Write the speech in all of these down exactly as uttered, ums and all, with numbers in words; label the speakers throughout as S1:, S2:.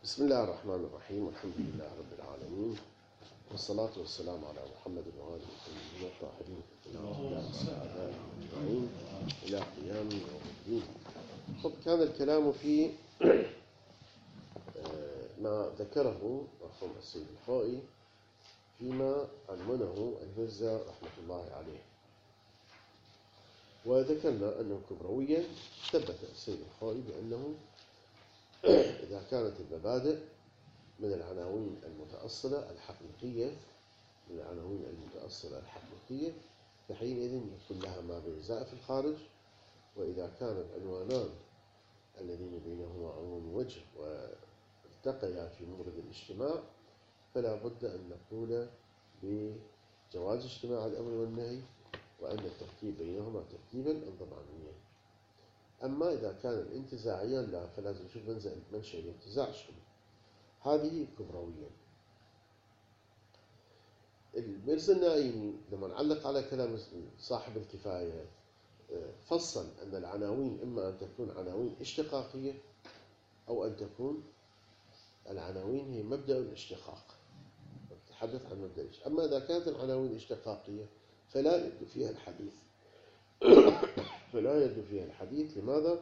S1: بسم الله الرحمن الرحيم، والحمد لله رب العالمين، والصلاة والسلام على محمد وآله الطيبين الطاهرين أجمعين إلى قيام يوم الدين. طب كان الكلام في ما ذكره مرحوم السيد الخوئي فيما عنونه المرزا رحمة الله عليه، وذكرنا أنه كبرويا ثبت السيد الخوئي بأنه إذا كانت المبادئ من العناوين المتأصلة الحقيقية من العناوين المتأصلة الحقيقية فحينئذ يكون لها ما بيزاء في الخارج. وإذا كان العنوانان الذين بينهما عموم وجه والتقيا في مورد الاجتماع فلا بد أن نقول بجواز اجتماع الأمر والنهي، وأن التركيب بينهما تركيبا انضماميا. أما إذا كان الانتزاعيان لا، فلازم نشوف منشأ الانتزاع شنو. هذه كبرويا. المرزا النائمي لما علق على كلام صاحب الكفاية فصل أن العناوين إما أن تكون عناوين اشتقاقية أو أن تكون العناوين هي مبدأ الاشتقاق، نتحدث عن مبدأ الاشتقاق. أما إذا كانت العناوين اشتقاقية فلا يرد فيها الحديث فلا يرد فيها الحديث. لماذا؟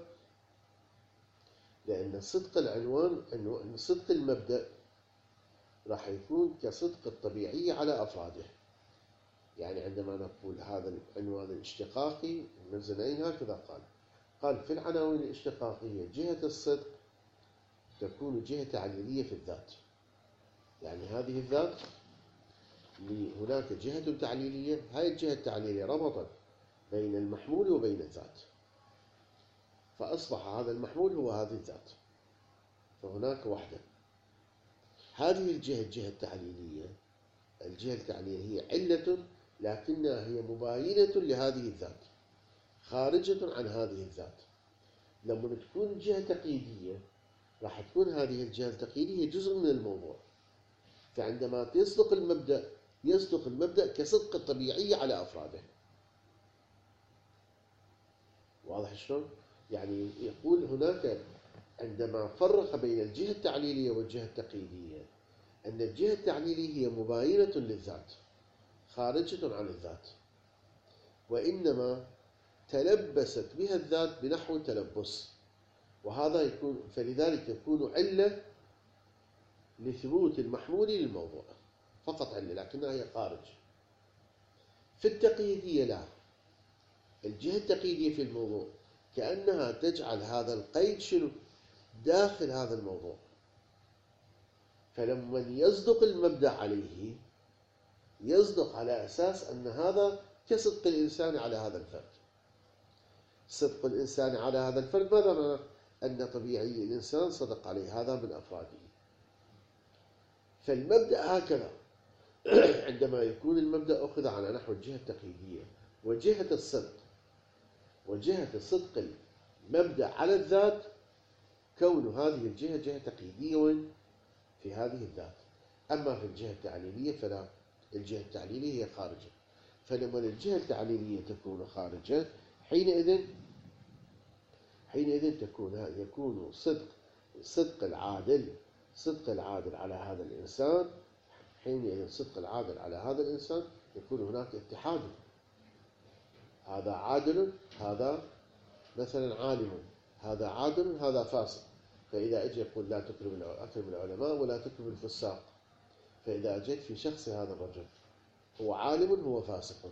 S1: لأن صدق العنوان أن صدق المبدأ راح يكون كصدق الطبيعي على أفراده. يعني عندما نقول هذا العنوان الاشتقاقي، المرزا النائمي هكذا قال قال في العناوين الاشتقاقية جهة الصدق تكون جهة تعليلية في الذات. يعني هذه الذات هناك جهة تعليلية، هذه الجهة التعليلية ربطت بين المحمول وبين الذات، فأصبح هذا المحمول هو هذه الذات، فهناك وحدة. هذه الجهة الجهة التعليلية الجهة التعليلية هي علة، لكنها هي مباينة لهذه الذات، خارجة عن هذه الذات. لما تكون جهة تقييدية راح تكون هذه الجهة التقييدية جزء من الموضوع. فعندما يصدق المبدأ يصدق المبدأ كصدق الطبيعي على أفراده. واضح شلون؟ يعني يقول هناك عندما فرق بين الجهة التعليلية والجهة التقييدية أن الجهة التعليلية هي مباينة للذات، خارجة عن الذات، وإنما تلبست بها الذات بنحو تلبس، وهذا يكون فلذلك يكون علة لثبوت المحمول للموضوع، فقط علة لكنها هي خارج. في التقييدية لا، الجهة التقييدية في الموضوع كأنها تجعل هذا القيد شنو داخل هذا الموضوع. فلما يصدق المبدأ عليه يصدق على أساس أن هذا كصدق الإنسان على هذا الفرد. صدق الإنسان على هذا الفرد ماذا معنى؟ أن طبيعي الإنسان صدق عليه، هذا من أفراده. فالمبدأ هكذا عندما يكون المبدأ أخذ على نحو الجهة التقييدية وجهة الصدق وجهة صدق المبدأ على الذات، كون هذه الجهة جهة تقييدية في هذه الذات. أما في الجهة التعليلية فلا، الجهة التعليلية هي خارجة. فلما الجهة التعليلية تكون خارجة حينئذ حينئذ تكون يكون صدق صدق العادل صدق العادل على هذا الإنسان حينئذ صدق العادل على هذا الإنسان يكون هناك اتحاد. هذا عادل، هذا مثلا عالم، هذا عادل، هذا فاسق. فإذا أجي يقول لا تكرم أكرم العلماء ولا تكرم الفساق، فإذا أجيت في شخص هذا الرجل هو عالم هو فاسق،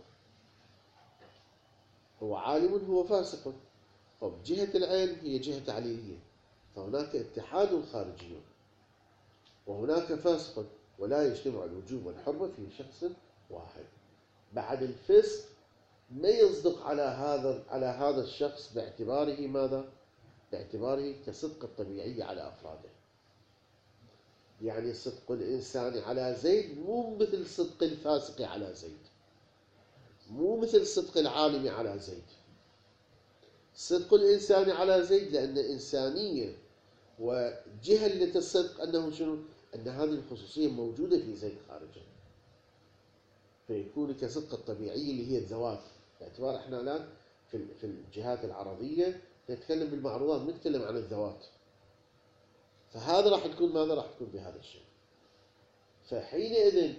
S1: هو عالم هو فاسق، طب جهة العلم هي جهة تعليلية، فهناك اتحاد خارجي، وهناك فاسق، ولا يجتمع الوجوب والحرمة في شخص واحد. بعد الفسق ما يصدق على هذا على هذا الشخص باعتباره ماذا؟ باعتباره كصدق الطبيعي على أفراده. يعني صدق الإنسان على زيد مو مثل صدق الفاسق على زيد، مو مثل صدق العالم على زيد. صدق الإنسان على زيد لأن إنسانية وجهة الصدق أنه شنو؟ أن هذه الخصوصية موجودة في زيد خارجه، فيكون كصدق الطبيعي اللي هي الذوات. باعتبار احنا الآن في في الجهات العرضية نتكلم بالمعروضات، نتكلم عن الذوات. فهذا راح تكون ماذا؟ راح تكون بهذا الشيء. فحينئذ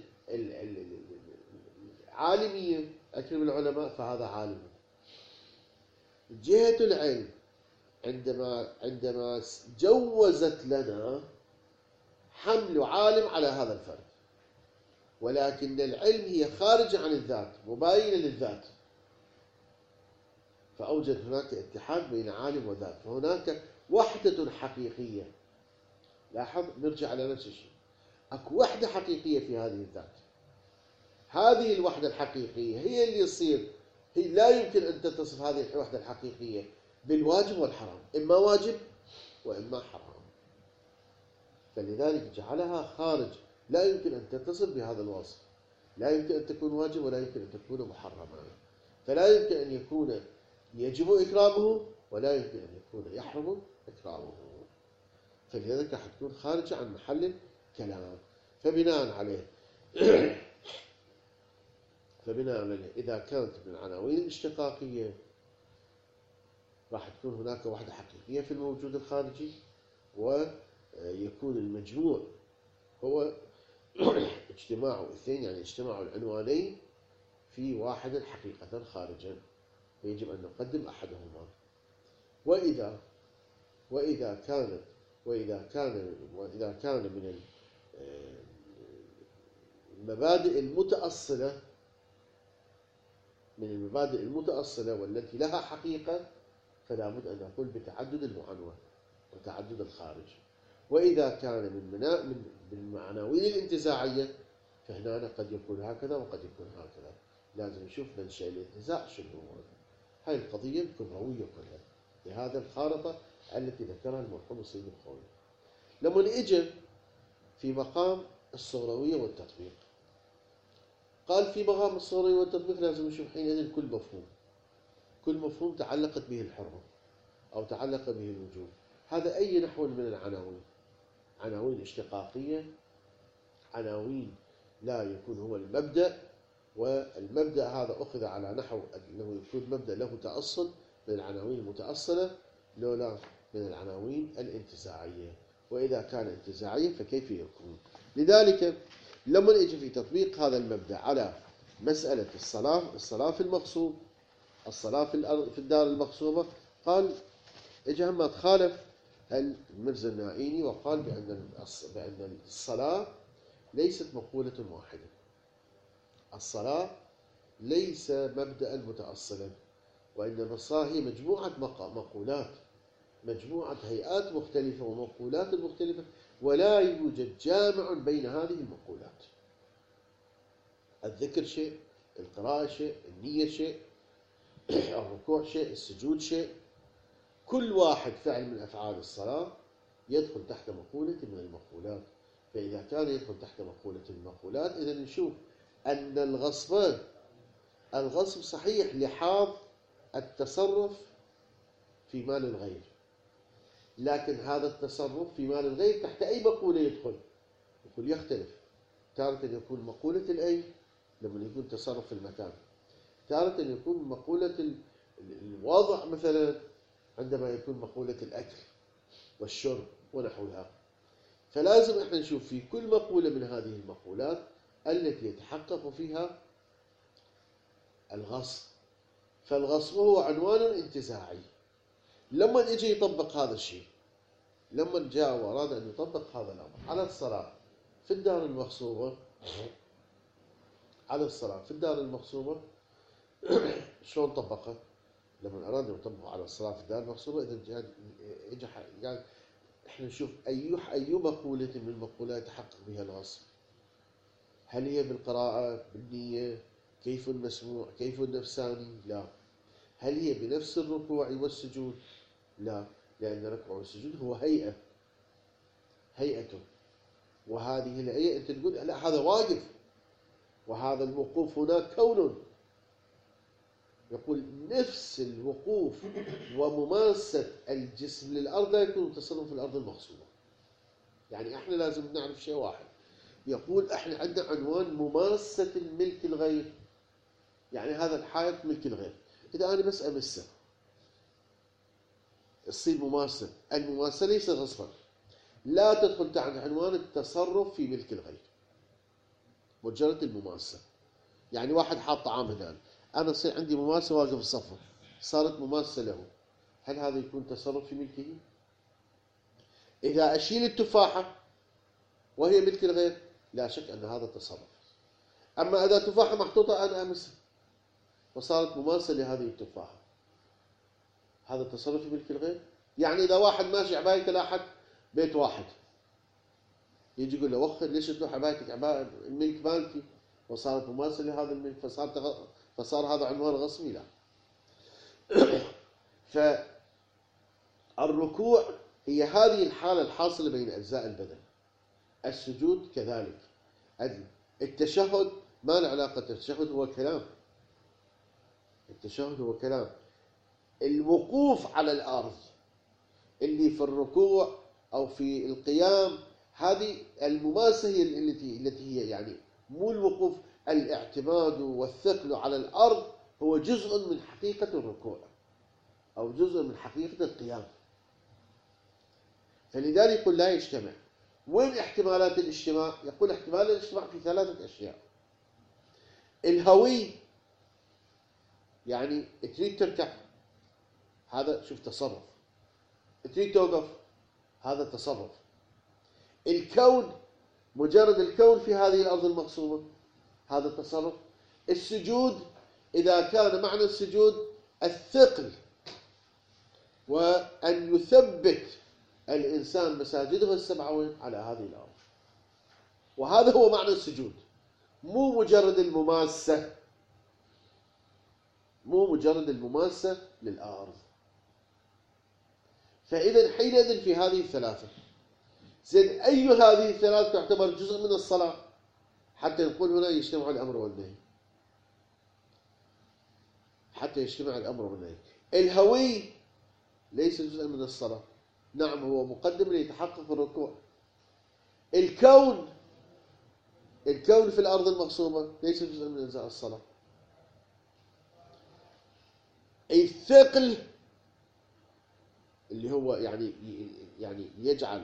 S1: العالمية أكرم العلماء فهذا عالم. جهة العلم عندما عندما جوزت لنا حمل عالم على هذا الفرد، ولكن العلم هي خارجة عن الذات مباينة للذات، فأوجد هناك اتحاد بين عالم وذات، فهناك وحدة حقيقية. لاحظ نرجع على نفس الشيء، اكو وحدة حقيقية في هذه الذات. هذه الوحدة الحقيقية هي اللي يصير هي لا يمكن أن تتصف هذه الوحدة الحقيقية بالواجب والحرام، إما واجب وإما حرام، فلذلك جعلها خارج، لا يمكن أن تتصف بهذا الوصف، لا يمكن أن تكون واجب ولا يمكن أن تكون محرما، فلا يمكن أن يكون يجب إكرامه ولا يمكن أن يكون يحرم إكرامه، فلذلك راح تكون خارجة عن محل الكلام. فبناء عليه فبناء عليه إذا كانت من العناوين الاشتقاقية راح تكون هناك وحدة حقيقية في الموجود الخارجي، ويكون المجموع هو اجتماع اثنين، يعني اجتماع العنوانين في واحد حقيقة خارجا، فيجب أن نقدم أحدهما. وإذا وإذا كانت وإذا كان وإذا كان من المبادئ المتأصلة من المبادئ المتأصلة والتي لها حقيقة، فلا بد أن نقول بتعدد المعنون وتعدد الخارج. وإذا كان من من المعناوين الانتزاعية فهنا قد يكون هكذا وقد يكون هكذا، لازم نشوف منشأ الانتزاع شنو هو. هاي القضية الكبروية كلها بهذا الخارطة التي ذكرها المرحوم السيد الخوي. لما اجى في مقام الصغروية والتطبيق، قال في مقام الصغروية والتطبيق لازم نشوف حينئذ كل مفهوم كل مفهوم تعلقت به الحرمة أو تعلق به الوجوب. هذا أي نحو من العناوين، عناوين اشتقاقية، عناوين لا يكون هو المبدأ، والمبدأ هذا أخذ على نحو أنه يكون مبدأ له تأصل من العناوين المتأصلة لولا من العناوين الانتزاعية. وإذا كان انتزاعيا فكيف يكون؟ لذلك لما يجي في تطبيق هذا المبدأ على مسألة الصلاة الصلاة في المغصوب الصلاة في الأرض في الدار المغصوبة، قال اجى هم تخالف المرزا النائيني وقال بأن بأن الصلاة ليست مقولة واحدة، الصلاة ليس مبدأ متأصلا، وإنما الصلاة هي مجموعة مقولات، مجموعة هيئات مختلفة ومقولات مختلفة، ولا يوجد جامع بين هذه المقولات. الذكر شيء، القراءة شيء، النية شيء، الركوع شيء، السجود شيء، كل واحد فعل من أفعال الصلاة يدخل تحت مقولة من المقولات. فإذا كان يدخل تحت مقولة المقولات، إذا نشوف أن الغصب الغصب صحيح لحاظ التصرف في مال الغير، لكن هذا التصرف في مال الغير تحت أي مقولة يدخل؟ يقول يختلف، تارة يكون مقولة الأي لما يكون تصرف في المكان، تارة يكون مقولة الوضع مثلا عندما يكون مقولة الأكل والشرب ونحوها. فلازم احنا نشوف في كل مقولة من هذه المقولات التي يتحقق فيها الغصب، فالغصب هو عنوان انتزاعي. لما يجي يطبق هذا الشيء، لما جاء وأراد أن يطبق هذا الأمر على الصلاة في الدار المغصوبة على الصلاة في الدار المغصوبة شلون طبقه؟ لما أراد يطبقه على الصلاة في الدار المغصوبة، إذا إجا قال إحنا نشوف أي أي مقولة من المقولات يتحقق بها الغصب. هل هي بالقراءة، بالنية، كيف المسموع، كيف النفساني؟ لا. هل هي بنفس الركوع والسجود؟ لا، لأن الركوع والسجود هو هيئة هيئته، وهذه الهيئة أنت تقول لا هذا واقف، وهذا الوقوف هناك كون. يقول نفس الوقوف ومماسة الجسم للأرض لا يكون تصرف في الأرض المغصوبة. يعني احنا لازم نعرف شيء واحد، يقول احنا عندنا عنوان مماسة الملك الغير، يعني هذا الحائط ملك الغير، إذا أنا بس أمسه تصير مماسة. المماسة ليس غصبا، لا تدخل تحت عنوان التصرف في ملك الغير، مجرد المماسة. يعني واحد حاط طعام هنا، أنا يصير عندي مماسة واقف صفه، صارت مماسة له، هل هذا يكون تصرف في ملكه؟ إذا أشيل التفاحة وهي ملك الغير لا شك أن هذا تصرف. أما إذا تفاحة محطوطة أنا أمسها وصارت مماسة لهذه التفاحة، هذا تصرف في ملك الغير. يعني إذا واحد ماشي عبايته لاحت بيت واحد، يجي يقول له وخر ليش تروح عبايتك عباية الملك مالتي، وصارت مماسة لهذا الملك، فصار تغ... فصار هذا عنوان غصبي. لا. فالركوع هي هذه الحالة الحاصلة بين أجزاء البدن. السجود كذلك. التشهد ما له علاقة، التشهد هو كلام، التشهد هو كلام. الوقوف على الأرض اللي في الركوع أو في القيام، هذه المماسة هي التي التي هي يعني مو الوقوف، الاعتماد والثقل على الأرض هو جزء من حقيقة الركوع أو جزء من حقيقة القيام. فلذلك يقول لا يجتمع. وين احتمالات الاجتماع؟ يقول احتمال الاجتماع في ثلاثة أشياء. الهوي، يعني تريد تركع، هذا شوف تصرف. تريد توقف، هذا تصرف. الكون، مجرد الكون في هذه الأرض المغصوبة، هذا تصرف. السجود، إذا كان معنى السجود الثقل وأن يثبت الإنسان مساجده السبعة على هذه الأرض، وهذا هو معنى السجود، مو مجرد المماسة، مو مجرد المماسة للأرض. فإذا حينئذ في هذه الثلاثة، زين أي هذه الثلاثة تعتبر جزء من الصلاة حتى نقول هنا يجتمع الأمر والنهي، حتى يجتمع الأمر والنهي. الهوي ليس جزءا من الصلاة، نعم هو مقدم ليتحقق الركوع. الكون، الكون في الأرض المغصوبة ليس جزءا من أجزاء الصلاة. الثقل اللي هو يعني يعني يجعل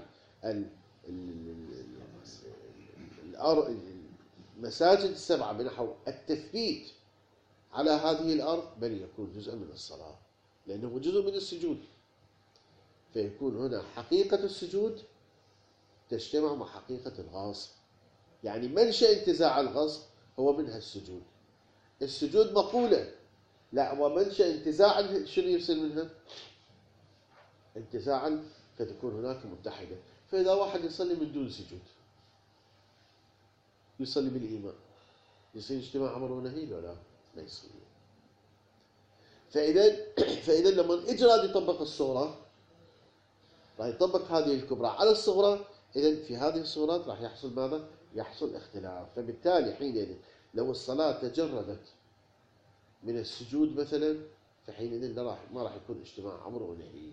S1: المساجد السبعة بنحو التثبيت على هذه الأرض، بل يكون جزءا من الصلاة لأنه جزء من السجود. فيكون هنا حقيقة السجود تجتمع مع حقيقة الغصب. يعني منشأ انتزاع الغصب هو منها السجود. السجود مقولة، لا، ومنشأ انتزاع شنو يصير منها؟ انتزاعا فتكون هناك متحدة. فإذا واحد يصلي من دون سجود، يصلي بالإيمان، يصير اجتماع أمر ونهي ولا لا؟ ما يصير. فإذا فإذا لما إجراد يطبق الصغرى راح يطبق هذه الكبرى على الصغرى، إذا في هذه الصورات راح يحصل ماذا؟ يحصل اختلاف. فبالتالي حينئذ لو الصلاة تجردت من السجود مثلا، فحينئذ لا راح ما راح يكون اجتماع أمر ونهي.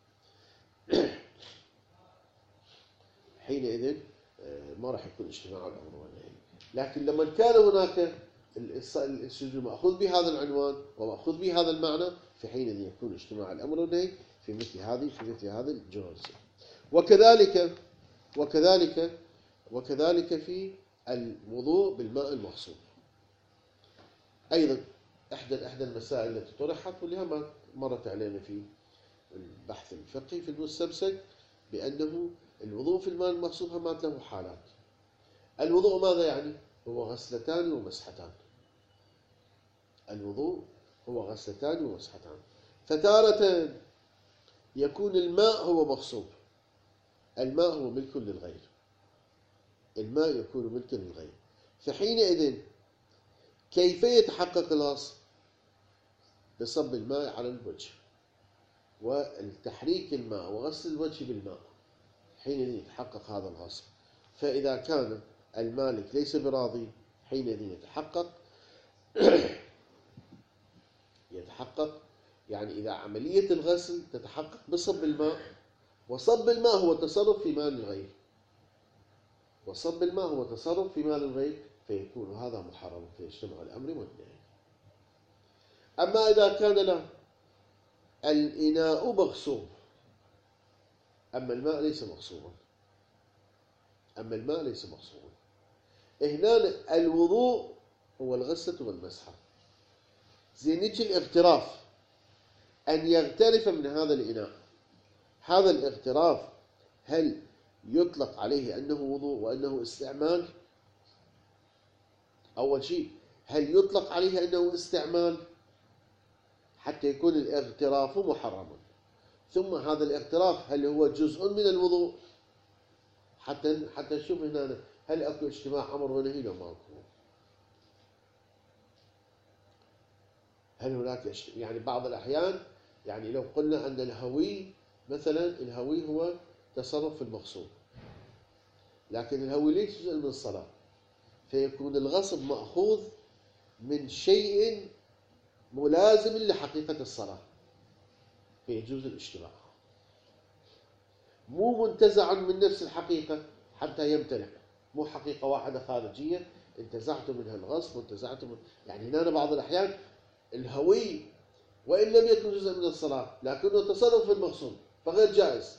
S1: حينئذ ما راح يكون اجتماع الأمر والنهي. لكن لما كان هناك السجود مأخوذ بهذا العنوان ومأخوذ بهذا المعنى، في حينئذ يكون اجتماع الأمر والنهي في مثل هذه في مثل هذا الجواز. وكذلك وكذلك وكذلك في الوضوء بالماء المغصوب أيضا. إحدى إحدى المسائل التي طرحت واللي مرت علينا في البحث الفقهي في المستمسك، بأنه الوضوء في الماء المغصوب همات له حالات. الوضوء ماذا يعني؟ هو غسلتان ومسحتان. الوضوء هو غسلتان ومسحتان. فتارة يكون الماء هو مغصوب، الماء هو ملك للغير، الماء يكون ملكا للغير. فحينئذ كيف يتحقق الغصب؟ بصب الماء على الوجه والتحريك الماء وغسل الوجه بالماء، حينئذ يتحقق هذا الغصب. فإذا كان المالك ليس براضي، حينئذ يتحقق يتحقق يعني إذا عملية الغسل تتحقق بصب الماء، وصب الماء هو تصرف في مال الغير، وصب الماء هو تصرف في مال الغير، فيكون هذا محرم، فيجتمع الأمر والنهي. أما إذا كان له الإناء مغصوب أما الماء ليس مغصوبا، أما الماء ليس مغصوبا. هنا الوضوء هو الغسلة والمسحة. زين يجي الاغتراف، أن يغترف من هذا الإناء. هذا الاغتراف هل يطلق عليه أنه وضوء وأنه استعمال؟ أول شيء هل يطلق عليه أنه استعمال حتى يكون الاغتراف محرما؟ ثم هذا الاغتراف هل هو جزء من الوضوء؟ حتى حتى نشوف هنا هل اكو اجتماع امر ونهي لو ماكو. هل هناك اجتماع؟ يعني بعض الاحيان يعني لو قلنا ان الهوي مثلا، الهوي هو تصرف في المغصوب، لكن الهوي ليس جزء من الصلاه، فيكون الغصب ماخوذ من شيء ملازم لحقيقه الصلاه، فيجوز الاجتماع. مو منتزع من نفس الحقيقة حتى يمتنع، مو حقيقة واحدة خارجية انتزعت منها الغصب وانتزعت من، يعني هنا بعض الأحيان الهوي وإن لم يكن جزء من الصلاة لكنه تصرف في المغصوب فغير جائز،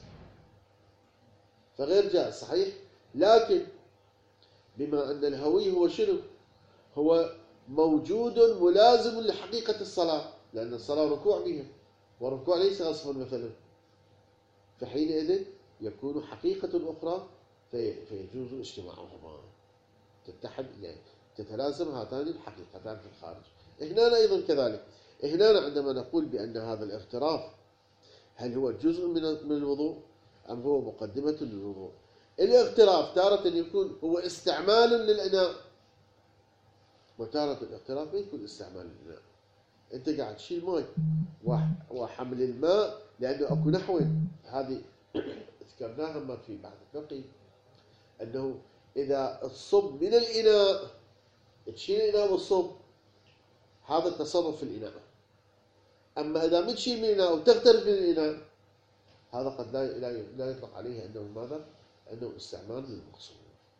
S1: فغير جائز صحيح. لكن بما أن الهوي هو شنو؟ هو موجود ملازم لحقيقة الصلاة، لأن الصلاة ركوع بها، والركوع ليس غصبا مثلا، فحينئذ يكون حقيقة أخرى فيجوز اجتماعهما، تتحد يعني تتلازم هاتان الحقيقتان في الخارج. هنا أيضا كذلك، هنا عندما نقول بأن هذا الاغتراف هل هو جزء من الوضوء أم هو مقدمة للوضوء؟ الاغتراف تارة يكون هو استعمال للإناء، وتارة الاغتراف ما يكون استعمال للإناء. أنت قاعد تشيل ماء وحمل الماء، لأنه أكو نحوين، هذه ذكرناها ما في بعض الفقه، أنه إذا تصب من الإناء، تشيل الإناء والصب، هذا التصرف في الإناء. أما إذا ما تشيل من الإناء وتغترف من الإناء، هذا قد لا لا يطلق عليه أنه ماذا؟ أنه استعمال للمقصود.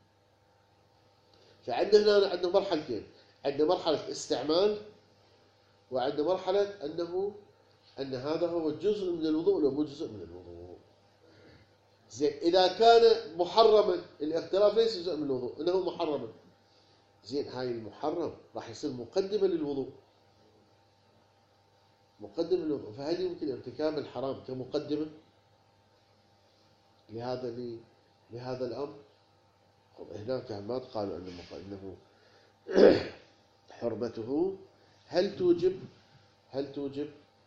S1: فعندنا هنا عندنا مرحلتين، عندنا مرحلة استعمال، وعندنا مرحلة أنه أن هذا هو جزء من الوضوء ولا مو جزء من الوضوء. زين إذا كان محرما، الاغتراف ليس جزء من الوضوء، إنه محرما، زين هاي المحرم راح يصير مقدمة للوضوء، مقدمة للوضوء، فهل يمكن ارتكاب الحرام كمقدمة لهذا لهذا الأمر؟ هناك علماء قالوا أنه حرمته هل توجب هل توجب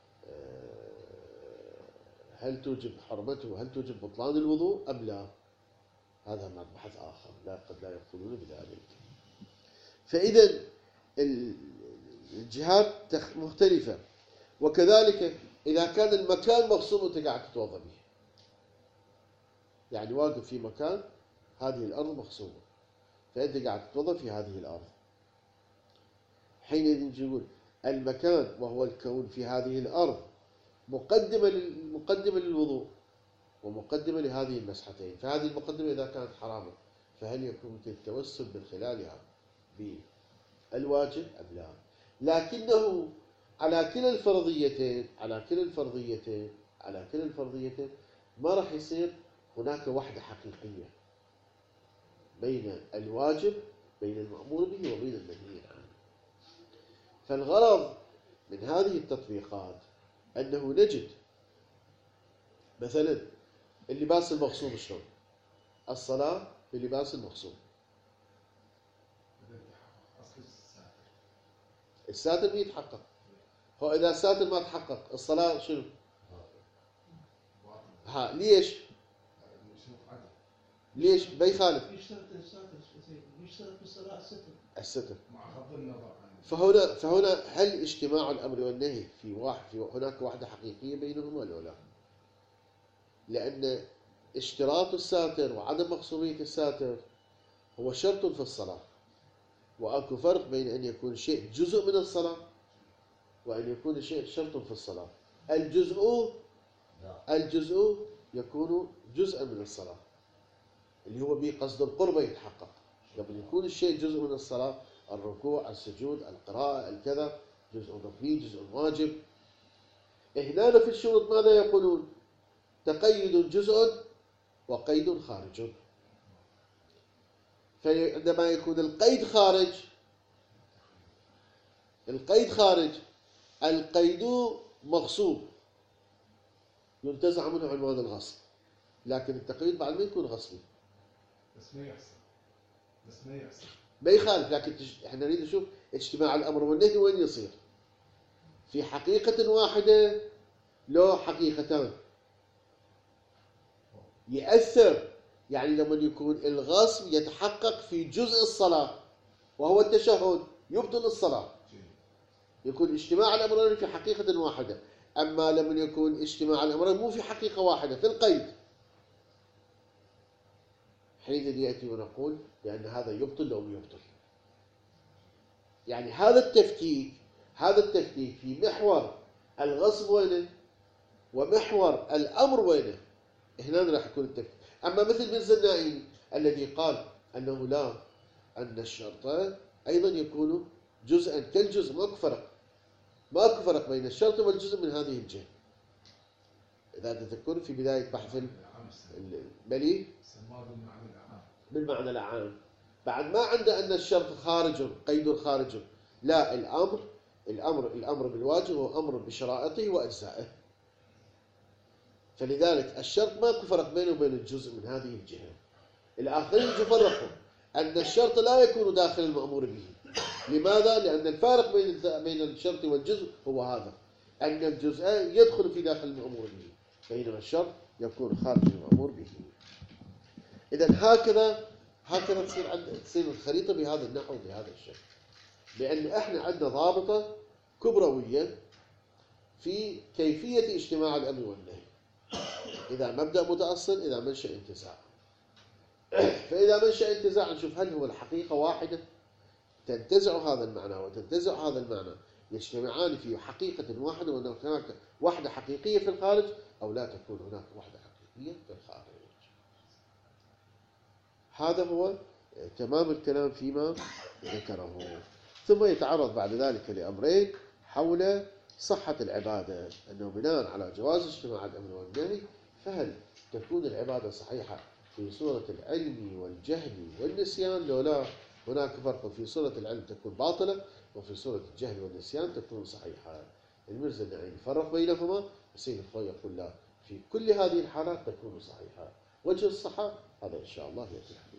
S1: هل توجب حرمته هل توجب بطلان الوضوء أم لا؟ هذا مبحث آخر، لا قد لا يقولون بذلك. فإذا الجهات مختلفة. وكذلك إذا كان المكان مغصوب وأنت قاعد تتوضأ به، يعني واقف في مكان هذه الأرض مغصوبة، فأنت قاعد تتوضأ في هذه الأرض، حينئذ نقول المكان وهو الكون في هذه الأرض مقدمة مقدمة للوضوء ومقدمة لهذه المسحتين، فهذه المقدمة إذا كانت حراما فهل يكون ممكن التوسل من خلالها بالواجب أم لا؟ لكنه على كلا الفرضيتين على كلا الفرضيتين على كلا الفرضيتين ما راح يصير هناك وحدة حقيقية بين الواجب، بين المأمور به وبين المنهي عنه. فالغرض من هذه التطبيقات أنه نجد مثلا اللباس المغصوب شلون؟ الصلاة بلباس المغصوب، الساتر بيتحقق، هو إذا الساتر ما تحقق الصلاة شنو؟ ها ليش؟ ليش بيخالف؟
S2: يشترط الساتر يشترط بالصلاة الستر
S1: الستر.
S2: مع غض النظر عن
S1: فهنا فهنا هل اجتماع الأمر والنهي في واحد في هناك وحدة حقيقية بينهما ولا لا؟ لأن اشتراط الساتر وعدم مغصوبية الساتر هو شرط في الصلاة، وأكو فرق بين أن يكون شيء جزء من الصلاة وأن يكون شيء شرط في الصلاة. الجزء الجزء يكون جزءا من الصلاة اللي هو بقصد القربة يتحقق. قبل يكون الشيء جزء من الصلاة، الركوع، السجود، القراءة، الكذا، جزء ركني، جزء واجب. هنا في الشروط ماذا يقولون؟ تقيد جزء وقيد خارج. فعندما يكون القيد خارج القيد خارج القيد مغصوب ينتزع منه عنوان الغصب، لكن التقييد بعد ما يكون غصبي
S2: بس ما يحصل بس ما يحصل
S1: ما يخالف، لكن تج... احنا نريد نشوف اجتماع الامر والنهي وين يصير، في حقيقة واحدة لو حقيقتان يأثر. يعني لما يكون الغصب يتحقق في جزء الصلاة وهو التشهد يبطل الصلاة، يكون اجتماع الأمرين في حقيقة واحدة. أما لما يكون اجتماع الأمرين مو في حقيقة واحدة في القيد، حينئذ يأتي ونقول بأن هذا يبطل أو يبطل. يعني هذا التفكيك هذا التفكيك في محور الغصب وينه ومحور الأمر وينه، هنا راح يكون التفكيك. أما مثل بن زنائي الذي قال أنه لا، أن الشرط أيضا يكون جزءا كالجزء، ماكو فرق ماكو فرق بين الشرط والجزء من هذه الجهة. إذا تذكرون في بداية بحث الملي بالمعنى العام، بعد ما عنده أن الشرط خارج قيد خارج، لا، الأمر الأمر الأمر بالواجب هو أمر بشرائطه وأجزائه. فلذلك الشرط ماكو فرق بينه وبين الجزء من هذه الجهة. الآخرين يفرقون أن الشرط لا يكون داخل المأمور به. لماذا؟ لأن الفارق بين بين الشرط والجزء هو هذا، أن الجزء يدخل في داخل المأمور به، بينما الشرط يكون خارج المأمور به. إذا هكذا هكذا تصير عند تصير الخريطة بهذا النحو بهذا الشكل، لأن احنا عندنا ضابطة كبروية في كيفية اجتماع الأمر والنهي. إذا مبدأ متأصل، إذا منشأ انتزاع. فإذا منشأ انتزاع نشوف هل هو الحقيقة واحدة تنتزع هذا المعنى وتنتزع هذا المعنى، يجتمعان في حقيقة واحدة، وأن هناك وحدة حقيقية في الخارج، أو لا تكون هناك وحدة حقيقية في الخارج. هذا هو تمام الكلام فيما ذكره. ثم يتعرض بعد ذلك لأمرين حول صحة العبادة، أنه بناء على جواز اجتماع الأمر والنهي، فهل تكون العبادة صحيحة في صورة العلم والجهل والنسيان، لو لا هناك فرق، في صورة العلم تكون باطلة، وفي صورة الجهل والنسيان تكون صحيحة. المرزا النعيم يفرق بينهما، السيد الخوي يقول لا، في كل هذه الحالات تكون صحيحة. وجه الصحة هذا إن شاء الله يأتي.